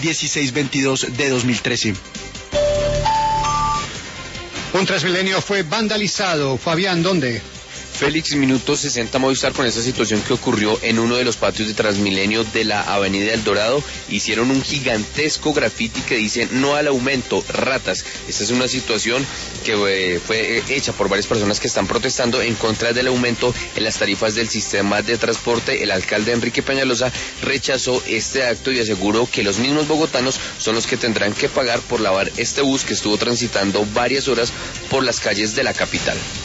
1622 de 2013. Un Transmilenio fue vandalizado. Fabián, ¿dónde? Félix, minuto 60 Movistar, con esta situación que ocurrió en uno de los patios de Transmilenio de la Avenida El Dorado. Hicieron un gigantesco grafiti que dice "no al aumento, ratas". Esta es una situación que fue hecha por varias personas que están protestando en contra del aumento en las tarifas del sistema de transporte. El alcalde Enrique Peñalosa rechazó este acto y aseguró que los mismos bogotanos son los que tendrán que pagar por lavar este bus que estuvo transitando varias horas por las calles de la capital.